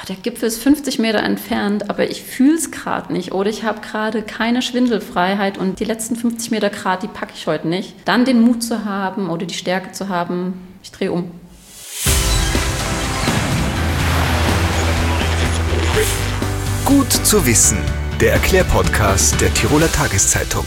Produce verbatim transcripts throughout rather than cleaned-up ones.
ach, der Gipfel ist fünfzig Meter entfernt, aber ich fühle es gerade nicht oder ich habe gerade keine Schwindelfreiheit und die letzten fünfzig Meter Grad, die packe ich heute nicht. Dann den Mut zu haben oder die Stärke zu haben, ich drehe um. Gut zu wissen, der Erklärpodcast der Tiroler Tageszeitung.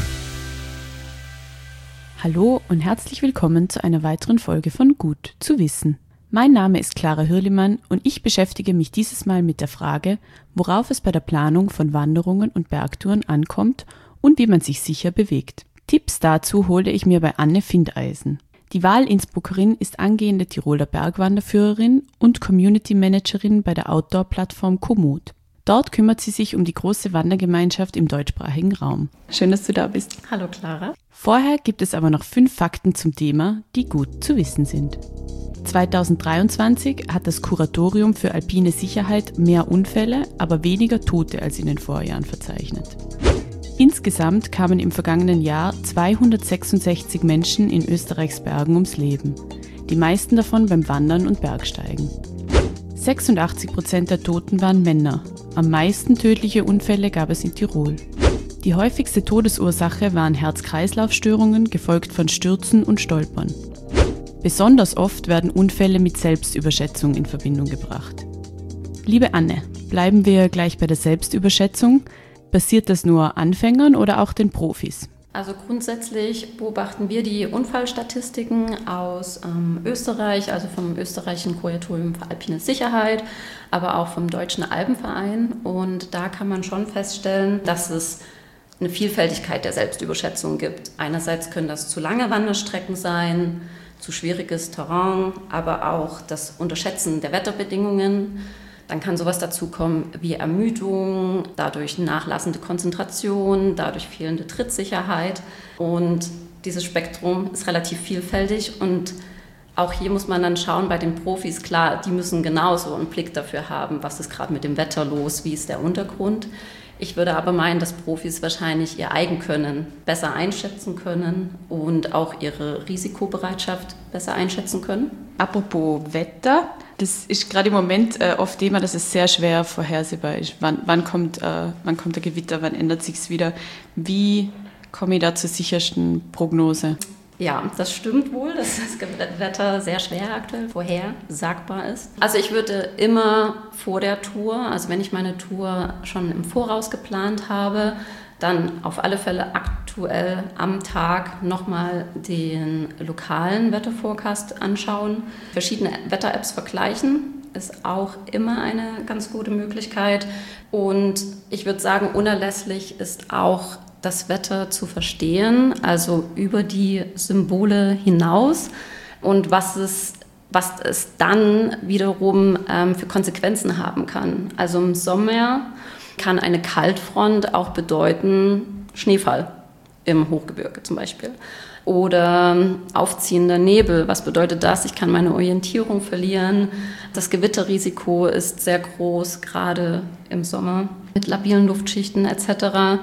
Hallo und herzlich willkommen zu einer weiteren Folge von Gut zu wissen. Mein Name ist Clara Hürlimann und ich beschäftige mich dieses Mal mit der Frage, worauf es bei der Planung von Wanderungen und Bergtouren ankommt und wie man sich sicher bewegt. Tipps dazu hole ich mir bei Anne Findeisen. Die Wahl-Innsbruckerin ist angehende Tiroler Bergwanderführerin und Community Managerin bei der Outdoor-Plattform Komoot. Dort kümmert sie sich um die große Wandergemeinschaft im deutschsprachigen Raum. Schön, dass du da bist. Hallo Clara. Vorher gibt es aber noch fünf Fakten zum Thema, die gut zu wissen sind. zweitausenddreiundzwanzig hat das Kuratorium für alpine Sicherheit mehr Unfälle, aber weniger Tote als in den Vorjahren verzeichnet. Insgesamt kamen im vergangenen Jahr zweihundertsechsundsechzig Menschen in Österreichs Bergen ums Leben. Die meisten davon beim Wandern und Bergsteigen. sechsundachtzig Prozent der Toten waren Männer. Am meisten tödliche Unfälle gab es in Tirol. Die häufigste Todesursache waren Herz-Kreislauf-Störungen, gefolgt von Stürzen und Stolpern. Besonders oft werden Unfälle mit Selbstüberschätzung in Verbindung gebracht. Liebe Anne, bleiben wir gleich bei der Selbstüberschätzung. Passiert das nur Anfängern oder auch den Profis? Also grundsätzlich beobachten wir die Unfallstatistiken aus ähm, Österreich, also vom österreichischen Kuratorium für alpine Sicherheit, aber auch vom Deutschen Alpenverein. Und da kann man schon feststellen, dass es eine Vielfältigkeit der Selbstüberschätzung gibt. Einerseits können das zu lange Wanderstrecken sein, zu schwieriges Terrain, aber auch das Unterschätzen der Wetterbedingungen. Dann kann sowas dazukommen wie Ermüdung, dadurch nachlassende Konzentration, dadurch fehlende Trittsicherheit. Und dieses Spektrum ist relativ vielfältig und auch hier muss man dann schauen bei den Profis, klar, die müssen genauso einen Blick dafür haben, was ist gerade mit dem Wetter los, wie ist der Untergrund. Ich würde aber meinen, dass Profis wahrscheinlich ihr Eigenkönnen besser einschätzen können und auch ihre Risikobereitschaft besser einschätzen können. Apropos Wetter, das ist gerade im Moment äh, oft Thema, dass es sehr schwer vorhersehbar ist. Wann, wann, kommt, äh, wann kommt der Gewitter, wann ändert sich es wieder? Wie komme ich da zur sichersten Prognose? Ja, das stimmt wohl, dass das Wetter sehr schwer aktuell vorhersagbar ist. Also ich würde immer vor der Tour, also wenn ich meine Tour schon im Voraus geplant habe, dann auf alle Fälle aktuell am Tag nochmal den lokalen Wetterforecast anschauen. Verschiedene Wetter-Apps vergleichen ist auch immer eine ganz gute Möglichkeit. Und ich würde sagen, unerlässlich ist auch das Wetter zu verstehen, also über die Symbole hinaus und was es, was es dann wiederum ähm, für Konsequenzen haben kann. Also im Sommer kann eine Kaltfront auch bedeuten Schneefall im Hochgebirge zum Beispiel. Oder aufziehender Nebel, was bedeutet das? Ich kann meine Orientierung verlieren. Das Gewitterrisiko ist sehr groß, gerade im Sommer mit labilen Luftschichten et cetera.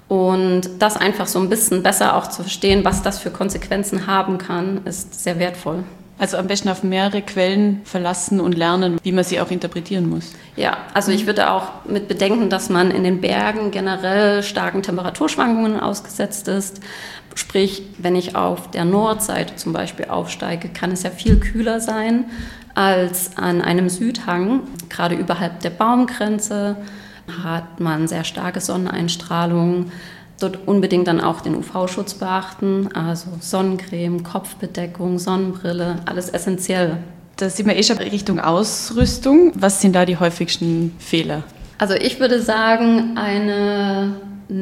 Und das einfach so ein bisschen besser auch zu verstehen, was das für Konsequenzen haben kann, ist sehr wertvoll. Also am besten auf mehrere Quellen verlassen und lernen, wie man sie auch interpretieren muss. Ja, also ich würde auch mit bedenken, dass man in den Bergen generell starken Temperaturschwankungen ausgesetzt ist. Sprich, wenn ich auf der Nordseite zum Beispiel aufsteige, kann es ja viel kühler sein als an einem Südhang, gerade überhalb der Baumgrenze. Hat man sehr starke Sonneneinstrahlung, dort unbedingt dann auch den U V-Schutz beachten, also Sonnencreme, Kopfbedeckung, Sonnenbrille, alles essentiell. Da sind wir eh schon Richtung Ausrüstung. Was sind da die häufigsten Fehler? Also ich würde sagen, eine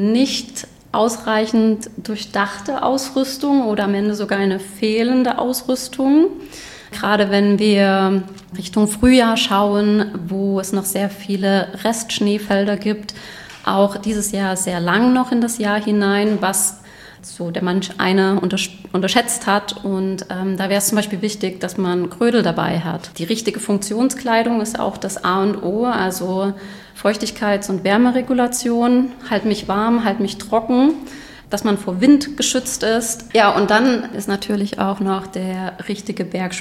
nicht ausreichend durchdachte Ausrüstung oder am Ende sogar eine fehlende Ausrüstung. Gerade wenn wir Richtung Frühjahr schauen, wo es noch sehr viele Restschneefelder gibt, auch dieses Jahr sehr lang noch in das Jahr hinein, was so der manch eine unterschätzt hat. Und ähm, da wäre es zum Beispiel wichtig, dass man Grödel dabei hat. Die richtige Funktionskleidung ist auch das A und O, also Feuchtigkeits- und Wärmeregulation, halt mich warm, halt mich trocken. Dass man vor Wind geschützt ist. Ja, und dann ist natürlich auch noch der richtige Bergschuh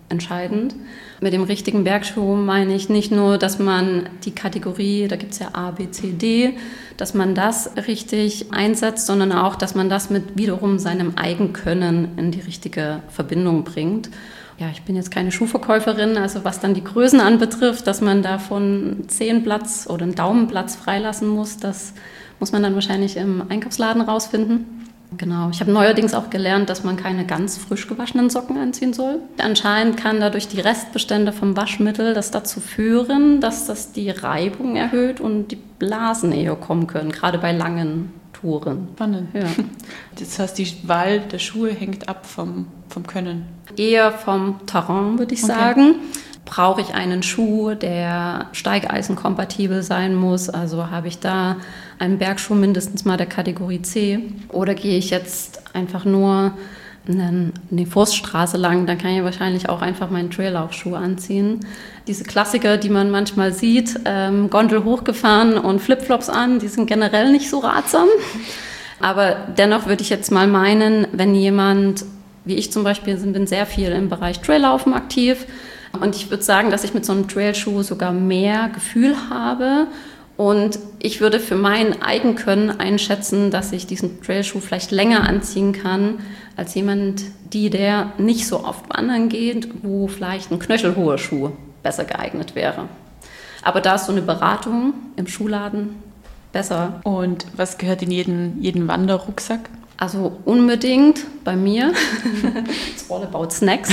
entscheidend. Mit dem richtigen Bergschuh meine ich nicht nur, dass man die Kategorie, da gibt es ja A, B, C, D, dass man das richtig einsetzt, sondern auch, dass man das mit wiederum seinem Eigenkönnen in die richtige Verbindung bringt. Ja, ich bin jetzt keine Schuhverkäuferin, also was dann die Größen anbetrifft, dass man davon zehn Platz oder einen Daumenplatz freilassen muss, das muss man dann wahrscheinlich im Einkaufsladen rausfinden. Genau, ich habe neuerdings auch gelernt, dass man keine ganz frisch gewaschenen Socken anziehen soll. Anscheinend kann dadurch die Restbestände vom Waschmittel das dazu führen, dass das die Reibung erhöht und die Blasen eher kommen können, gerade bei langen Touren. Spannend. Ja. Das heißt, die Wahl der Schuhe hängt ab vom, vom Können? Eher vom Terrain, würde ich okay. sagen. Brauche ich einen Schuh, der steigeisenkompatibel sein muss? Also habe ich da einen Bergschuh mindestens mal der Kategorie C? Oder gehe ich jetzt einfach nur eine, eine Forststraße lang? Dann kann ich wahrscheinlich auch einfach meinen Traillaufschuh anziehen. Diese Klassiker, die man manchmal sieht, ähm, Gondel hochgefahren und Flipflops an, die sind generell nicht so ratsam. Aber dennoch würde ich jetzt mal meinen, wenn jemand, wie ich zum Beispiel, bin sehr viel im Bereich Traillaufen aktiv. Und ich würde sagen, dass ich mit so einem Trailschuh sogar mehr Gefühl habe. Und ich würde für mein Eigenkönnen einschätzen, dass ich diesen Trailschuh vielleicht länger anziehen kann, als jemand, die der nicht so oft wandern geht, wo vielleicht ein knöchelhoher Schuh besser geeignet wäre. Aber da ist so eine Beratung im Schuhladen besser. Und was gehört in jeden, jeden Wanderrucksack? Also unbedingt bei mir. It's all about snacks.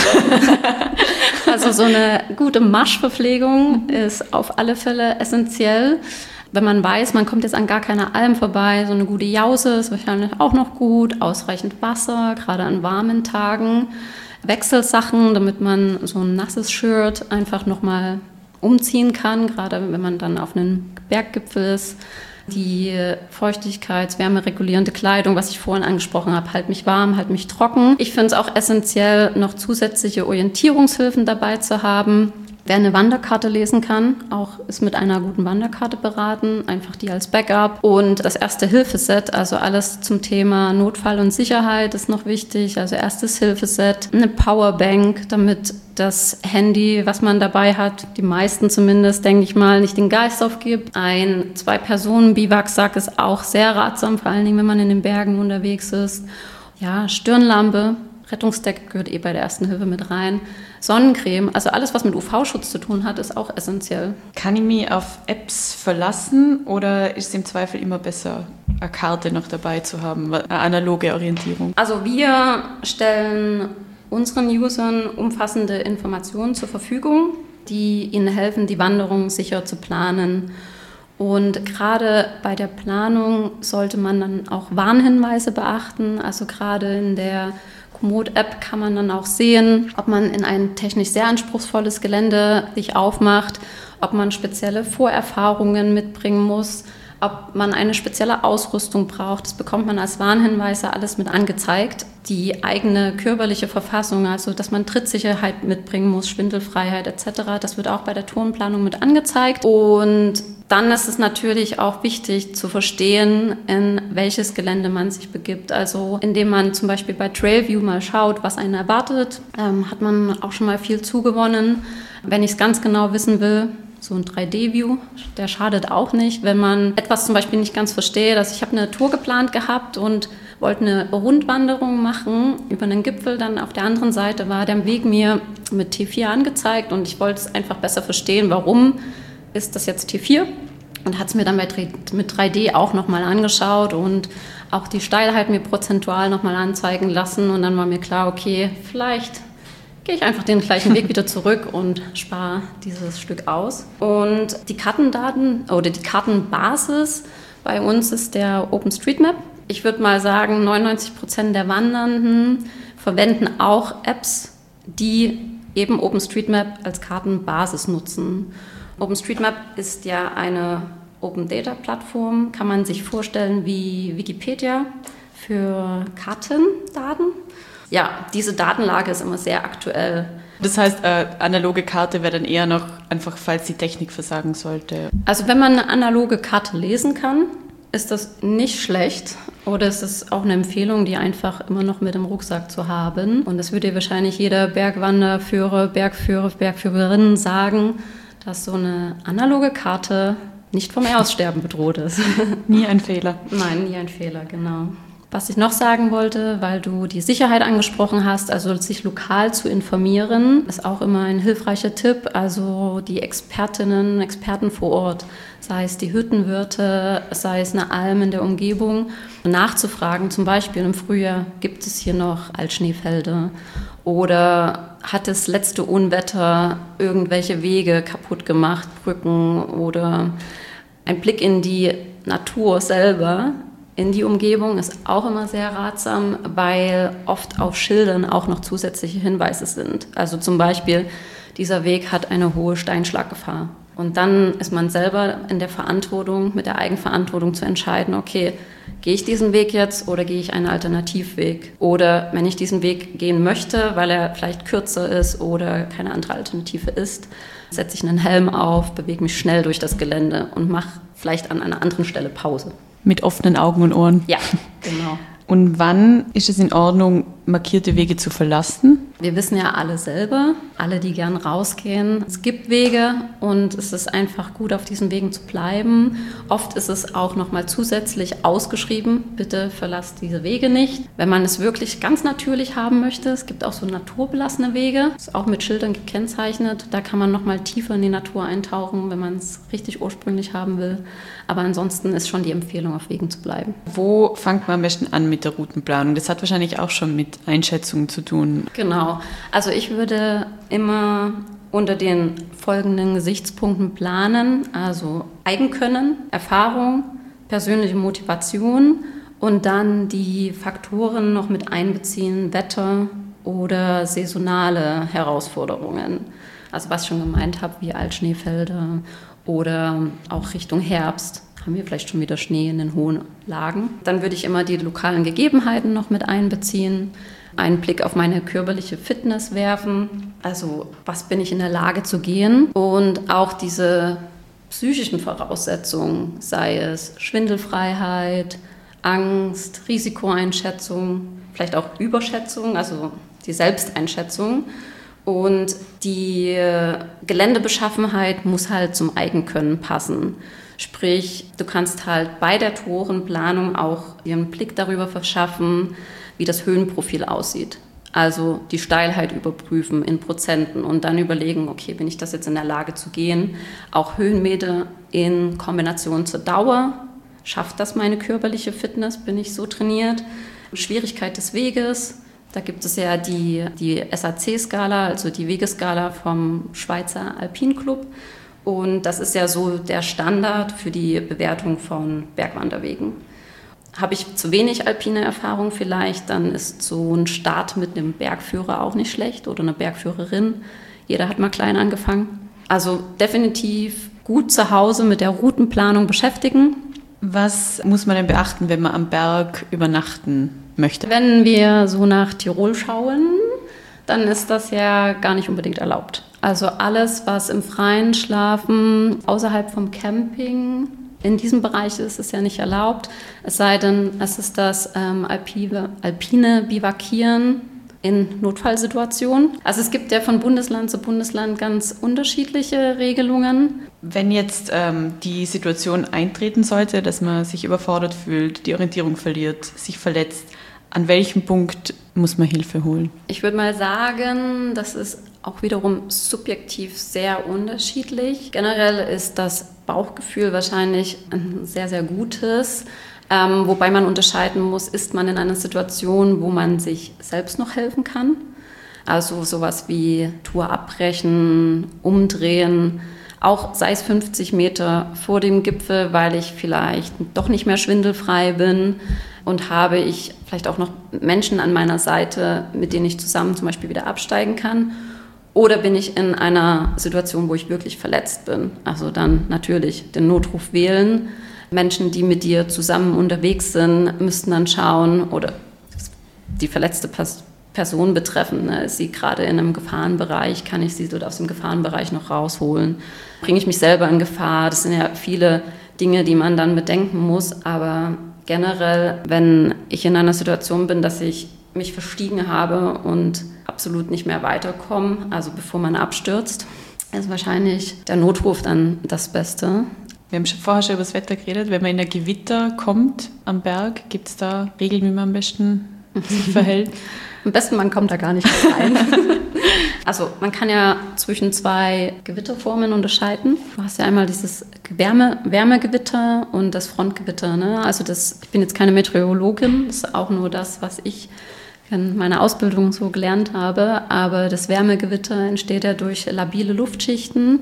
Also so eine gute Marschverpflegung ist auf alle Fälle essentiell. Wenn man weiß, man kommt jetzt an gar keiner Alm vorbei, so eine gute Jause ist wahrscheinlich auch noch gut. Ausreichend Wasser, gerade an warmen Tagen. Wechselsachen, damit man so ein nasses Shirt einfach nochmal umziehen kann, gerade wenn man dann auf einem Berggipfel ist. Die Feuchtigkeits-, wärmeregulierende Kleidung, was ich vorhin angesprochen habe, halt mich warm, halt mich trocken. Ich finde es auch essentiell, noch zusätzliche Orientierungshilfen dabei zu haben. Wer eine Wanderkarte lesen kann, auch ist mit einer guten Wanderkarte beraten, einfach die als Backup. Und das Erste-Hilfe-Set, also alles zum Thema Notfall und Sicherheit ist noch wichtig. Also erstes Hilfeset, eine Powerbank, damit das Handy, was man dabei hat, die meisten zumindest, denke ich mal, nicht den Geist aufgibt. Ein Zwei-Personen-Biwaksack ist auch sehr ratsam, vor allen Dingen, wenn man in den Bergen unterwegs ist. Ja, Stirnlampe, Rettungsdecke gehört eh bei der Ersten Hilfe mit rein. Sonnencreme, also alles, was mit U V-Schutz zu tun hat, ist auch essentiell. Kann ich mich auf Apps verlassen oder ist es im Zweifel immer besser, eine Karte noch dabei zu haben, eine analoge Orientierung? Also wir stellen unseren Usern umfassende Informationen zur Verfügung, die ihnen helfen, die Wanderung sicher zu planen. Und gerade bei der Planung sollte man dann auch Warnhinweise beachten, also gerade in der Komoot-App kann man dann auch sehen, ob man in ein technisch sehr anspruchsvolles Gelände sich aufmacht, ob man spezielle Vorerfahrungen mitbringen muss, ob man eine spezielle Ausrüstung braucht. Das bekommt man als Warnhinweise alles mit angezeigt. Die eigene körperliche Verfassung, also dass man Trittsicherheit mitbringen muss, Schwindelfreiheit et cetera, das wird auch bei der Tourenplanung mit angezeigt. Und dann ist es natürlich auch wichtig zu verstehen, in welches Gelände man sich begibt. Also indem man zum Beispiel bei Trailview mal schaut, was einen erwartet, ähm, hat man auch schon mal viel zugewonnen. Wenn ich es ganz genau wissen will, so ein drei D View, der schadet auch nicht, wenn man etwas zum Beispiel nicht ganz versteht. Also ich habe eine Tour geplant gehabt und wollte eine Rundwanderung machen über einen Gipfel. Dann auf der anderen Seite war der Weg mir mit T vier angezeigt und ich wollte es einfach besser verstehen, warum ist das jetzt T vier? Und hat es mir dann mit drei D auch nochmal angeschaut und auch die Steilheit mir prozentual nochmal anzeigen lassen. Und dann war mir klar, okay, vielleicht gehe ich einfach den gleichen Weg wieder zurück und spare dieses Stück aus. Und die Kartendaten oder die Kartenbasis bei uns ist der OpenStreetMap. Ich würde mal sagen, neunundneunzig Prozent der Wandernden verwenden auch Apps, die eben OpenStreetMap als Kartenbasis nutzen. OpenStreetMap ist ja eine Open-Data-Plattform, kann man sich vorstellen wie Wikipedia für Kartendaten. Ja, diese Datenlage ist immer sehr aktuell. Das heißt, eine analoge Karte wäre dann eher noch einfach, falls die Technik versagen sollte. Also wenn man eine analoge Karte lesen kann, ist das nicht schlecht oder ist es auch eine Empfehlung, die einfach immer noch mit im Rucksack zu haben. Und das würde dir wahrscheinlich jeder Bergwanderführer, Bergführer, Bergführerin sagen, dass so eine analoge Karte nicht vom Aussterben bedroht ist. Nie ein Fehler. Nein, nie ein Fehler, genau. Was ich noch sagen wollte, weil du die Sicherheit angesprochen hast, also sich lokal zu informieren, ist auch immer ein hilfreicher Tipp. Also die Expertinnen, Experten vor Ort, sei es die Hüttenwirte, sei es eine Alm in der Umgebung, nachzufragen. Zum Beispiel im Frühjahr gibt es hier noch Altschneefelder oder hat das letzte Unwetter irgendwelche Wege kaputt gemacht, Brücken oder ein Blick in die Natur selber. In die Umgebung ist auch immer sehr ratsam, weil oft auf Schildern auch noch zusätzliche Hinweise sind. Also zum Beispiel, dieser Weg hat eine hohe Steinschlaggefahr. Und dann ist man selber in der Verantwortung, mit der Eigenverantwortung zu entscheiden, okay, gehe ich diesen Weg jetzt oder gehe ich einen Alternativweg? Oder wenn ich diesen Weg gehen möchte, weil er vielleicht kürzer ist oder keine andere Alternative ist, setze ich einen Helm auf, bewege mich schnell durch das Gelände und mache vielleicht an einer anderen Stelle Pause. Mit offenen Augen und Ohren. Ja, genau. Und wann ist es in Ordnung, markierte Wege zu verlassen? Wir wissen ja alle selber, alle, die gern rausgehen, es gibt Wege und es ist einfach gut, auf diesen Wegen zu bleiben. Oft ist es auch nochmal zusätzlich ausgeschrieben, bitte verlasst diese Wege nicht. Wenn man es wirklich ganz natürlich haben möchte, es gibt auch so naturbelassene Wege, ist auch mit Schildern gekennzeichnet. Da kann man nochmal tiefer in die Natur eintauchen, wenn man es richtig ursprünglich haben will. Aber ansonsten ist schon die Empfehlung, auf Wegen zu bleiben. Wo fängt man am besten an mit der Routenplanung? Das hat wahrscheinlich auch schon mit Einschätzungen zu tun. Genau. Also ich würde immer unter den folgenden Gesichtspunkten planen. Also Eigenkönnen, Erfahrung, persönliche Motivation und dann die Faktoren noch mit einbeziehen, Wetter oder saisonale Herausforderungen. Also was ich schon gemeint habe, wie Altschneefelder oder auch Richtung Herbst haben wir vielleicht schon wieder Schnee in den hohen Lagen. Dann würde ich immer die lokalen Gegebenheiten noch mit einbeziehen, einen Blick auf meine körperliche Fitness werfen, also was bin ich in der Lage zu gehen und auch diese psychischen Voraussetzungen, sei es Schwindelfreiheit, Angst, Risikoeinschätzung, vielleicht auch Überschätzung, also die Selbsteinschätzung. Und die Geländebeschaffenheit muss halt zum Eigenkönnen passen. Sprich, du kannst halt bei der Tourenplanung auch dir einen Blick darüber verschaffen, wie das Höhenprofil aussieht. Also die Steilheit überprüfen in Prozenten und dann überlegen, okay, bin ich das jetzt in der Lage zu gehen? Auch Höhenmeter in Kombination zur Dauer. Schafft das meine körperliche Fitness? Bin ich so trainiert? Schwierigkeit des Weges. Da gibt es ja die, die S A C-Skala, also die Wegeskala vom Schweizer Alpinclub. Und das ist ja so der Standard für die Bewertung von Bergwanderwegen. Habe ich zu wenig alpine Erfahrung vielleicht, dann ist so ein Start mit einem Bergführer auch nicht schlecht oder einer Bergführerin. Jeder hat mal klein angefangen. Also definitiv gut zu Hause mit der Routenplanung beschäftigen. Was muss man denn beachten, wenn man am Berg übernachten möchte? Wenn wir so nach Tirol schauen, dann ist das ja gar nicht unbedingt erlaubt. Also alles, was im Freien schlafen, außerhalb vom Camping, in diesem Bereich ist es ja nicht erlaubt. Es sei denn, es ist das ähm, alpine, alpine Bivakieren in Notfallsituationen. Also es gibt ja von Bundesland zu Bundesland ganz unterschiedliche Regelungen. Wenn jetzt ähm, die Situation eintreten sollte, dass man sich überfordert fühlt, die Orientierung verliert, sich verletzt, an welchem Punkt muss man Hilfe holen? Ich würde mal sagen, das ist auch wiederum subjektiv sehr unterschiedlich. Generell ist das Bauchgefühl wahrscheinlich ein sehr, sehr gutes. Ähm, wobei man unterscheiden muss, ist man in einer Situation, wo man sich selbst noch helfen kann. Also sowas wie Tour abbrechen, umdrehen, auch sei es fünfzig Meter vor dem Gipfel, weil ich vielleicht doch nicht mehr schwindelfrei bin und habe ich vielleicht auch noch Menschen an meiner Seite, mit denen ich zusammen zum Beispiel wieder absteigen kann. Oder bin ich in einer Situation, wo ich wirklich verletzt bin? Also dann natürlich den Notruf wählen. Menschen, die mit dir zusammen unterwegs sind, müssten dann schauen, oder die verletzte Person betreffen, ne? Ist sie gerade in einem Gefahrenbereich? Kann ich sie dort aus dem Gefahrenbereich noch rausholen? Bringe ich mich selber in Gefahr? Das sind ja viele Dinge, die man dann bedenken muss. Aber generell, wenn ich in einer Situation bin, dass ich mich verstiegen habe und absolut nicht mehr weiterkomme, also bevor man abstürzt, ist wahrscheinlich der Notruf dann das Beste. Wir haben schon vorher schon über das Wetter geredet. Wenn man in ein Gewitter kommt am Berg, gibt es da Regeln, wie man am besten sich verhält? Am besten, man kommt da gar nicht rein. Also man kann ja zwischen zwei Gewitterformen unterscheiden. Du hast ja einmal dieses Wärme, Wärmegewitter und das Frontgewitter. Ne? Also das, ich bin jetzt keine Meteorologin, das ist auch nur das, was ich in meiner Ausbildung so gelernt habe. Aber das Wärmegewitter entsteht ja durch labile Luftschichten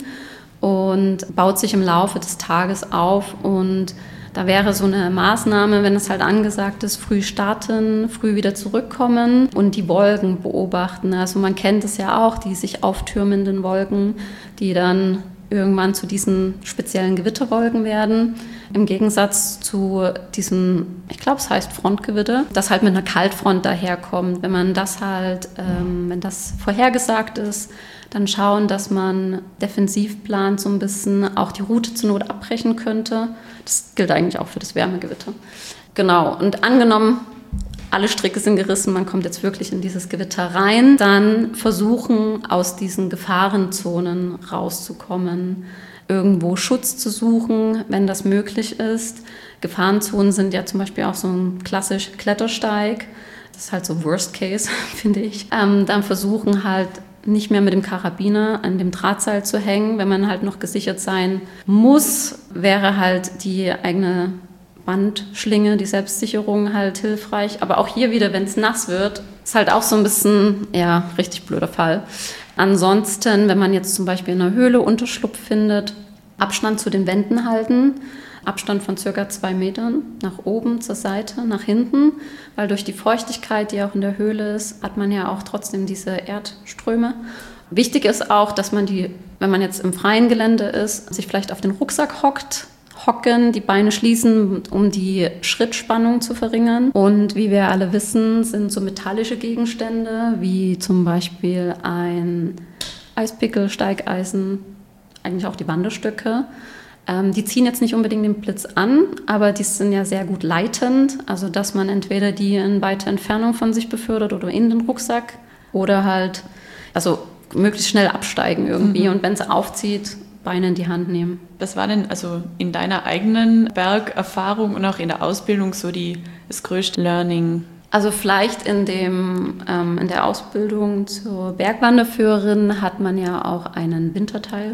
und baut sich im Laufe des Tages auf. Und da wäre so eine Maßnahme, wenn es halt angesagt ist, früh starten, früh wieder zurückkommen und die Wolken beobachten. Also man kennt es ja auch, die sich auftürmenden Wolken, die dann irgendwann zu diesen speziellen Gewitterwolken werden. Im Gegensatz zu diesem, ich glaube es heißt Frontgewitter, das halt mit einer Kaltfront daherkommt. Wenn man das halt, ähm, wenn das vorhergesagt ist, dann schauen, dass man defensiv plant, so ein bisschen auch die Route zur Not abbrechen könnte. Das gilt eigentlich auch für das Wärmegewitter. Genau, und angenommen, alle Stricke sind gerissen, man kommt jetzt wirklich in dieses Gewitter rein, dann versuchen, aus diesen Gefahrenzonen rauszukommen, irgendwo Schutz zu suchen, wenn das möglich ist. Gefahrenzonen sind ja zum Beispiel auch so ein klassisch Klettersteig. Das ist halt so Worst Case, finde ich. Ähm, dann versuchen halt, nicht mehr mit dem Karabiner an dem Drahtseil zu hängen. Wenn man halt noch gesichert sein muss, wäre halt die eigene Bandschlinge, die Selbstsicherung halt hilfreich. Aber auch hier wieder, wenn es nass wird, ist halt auch so ein bisschen, ja, richtig blöder Fall. Ansonsten, wenn man jetzt zum Beispiel in einer Höhle Unterschlupf findet, Abstand zu den Wänden halten, Abstand von circa zwei Metern nach oben, zur Seite, nach hinten, weil durch die Feuchtigkeit, die auch in der Höhle ist, hat man ja auch trotzdem diese Erdströme. Wichtig ist auch, dass man die, wenn man jetzt im freien Gelände ist, sich vielleicht auf den Rucksack hockt, hocken, die Beine schließen, um die Schrittspannung zu verringern. Und wie wir alle wissen, sind so metallische Gegenstände, wie zum Beispiel ein Eispickel, Steigeisen, eigentlich auch die Wanderstücke. Ähm, die ziehen jetzt nicht unbedingt den Blitz an, aber die sind ja sehr gut leitend, also dass man entweder die in weiter Entfernung von sich befördert oder in den Rucksack oder halt, also möglichst schnell absteigen irgendwie mhm. und wenn es aufzieht, Beine in die Hand nehmen. Was war denn also in deiner eigenen Bergerfahrung und auch in der Ausbildung so die, das größte Learning? Also vielleicht in, dem, ähm, in der Ausbildung zur Bergwanderführerin hat man ja auch einen Winterteil.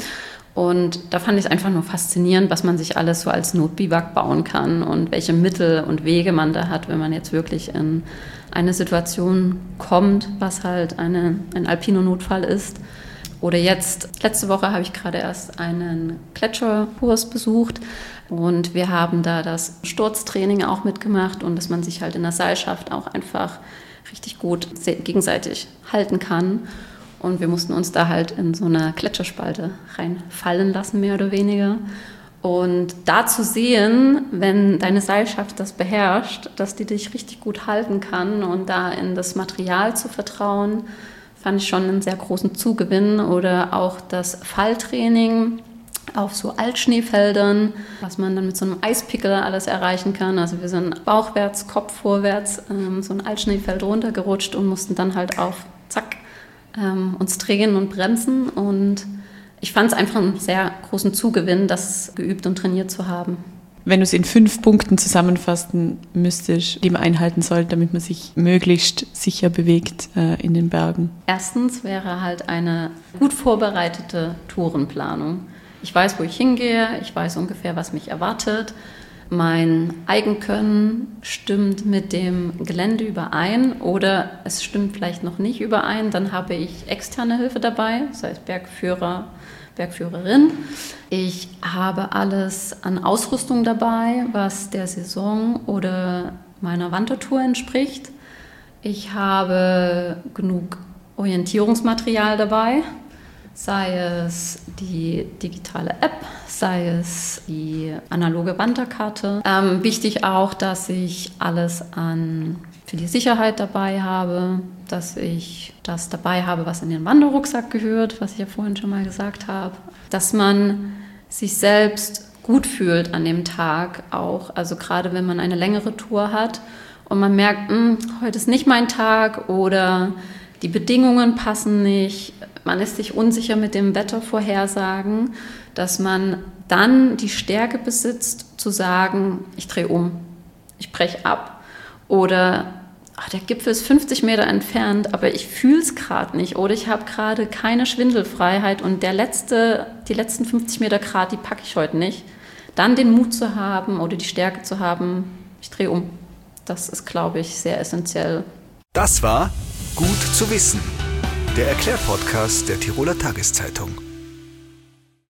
Und da fand ich es einfach nur faszinierend, was man sich alles so als Notbiwak bauen kann und welche Mittel und Wege man da hat, wenn man jetzt wirklich in eine Situation kommt, was halt eine, ein alpiner Notfall ist. Oder jetzt, letzte Woche habe ich gerade erst einen Gletscherkurs besucht und wir haben da das Sturztraining auch mitgemacht und dass man sich halt in der Seilschaft auch einfach richtig gut gegenseitig halten kann. Und wir mussten uns da halt in so eine Gletscherspalte reinfallen lassen, mehr oder weniger. Und da zu sehen, wenn deine Seilschaft das beherrscht, dass die dich richtig gut halten kann und da in das Material zu vertrauen, fand ich schon einen sehr großen Zugewinn. Oder auch das Falltraining auf so Altschneefeldern, was man dann mit so einem Eispickel alles erreichen kann. Also wir sind bauchwärts, Kopf vorwärts, ähm, so ein Altschneefeld runtergerutscht und mussten dann halt auf, zack, ähm, uns drehen und bremsen. Und ich fand es einfach einen sehr großen Zugewinn, das geübt und trainiert zu haben. Wenn du es in fünf Punkten zusammenfassen müsstest, die man einhalten sollte, damit man sich möglichst sicher bewegt äh, in den Bergen? Erstens wäre halt eine gut vorbereitete Tourenplanung. Ich weiß, wo ich hingehe, ich weiß ungefähr, was mich erwartet. Mein Eigenkönnen stimmt mit dem Gelände überein oder es stimmt vielleicht noch nicht überein. Dann habe ich externe Hilfe dabei, das heißt Bergführer, Bergführerin. Ich habe alles an Ausrüstung dabei, was der Saison oder meiner Wandertour entspricht. Ich habe genug Orientierungsmaterial dabei, sei es die digitale App, sei es die analoge Wanderkarte. Ähm, wichtig auch, dass ich alles an für die Sicherheit dabei habe, dass ich das dabei habe, was in den Wanderrucksack gehört, was ich ja vorhin schon mal gesagt habe, dass man sich selbst gut fühlt an dem Tag auch. Also gerade wenn man eine längere Tour hat und man merkt, mh, heute ist nicht mein Tag oder die Bedingungen passen nicht, man ist sich unsicher mit dem Wettervorhersagen, dass man dann die Stärke besitzt, zu sagen, ich drehe um, ich breche ab. Oder ach, der Gipfel ist fünfzig Meter entfernt, aber ich fühle es gerade nicht. Oder ich habe gerade keine Schwindelfreiheit und der letzte, die letzten fünfzig Meter Grad, die packe ich heute nicht. Dann den Mut zu haben oder die Stärke zu haben, ich drehe um. Das ist, glaube ich, sehr essentiell. Das war Gut zu wissen, der Erklärpodcast der Tiroler Tageszeitung.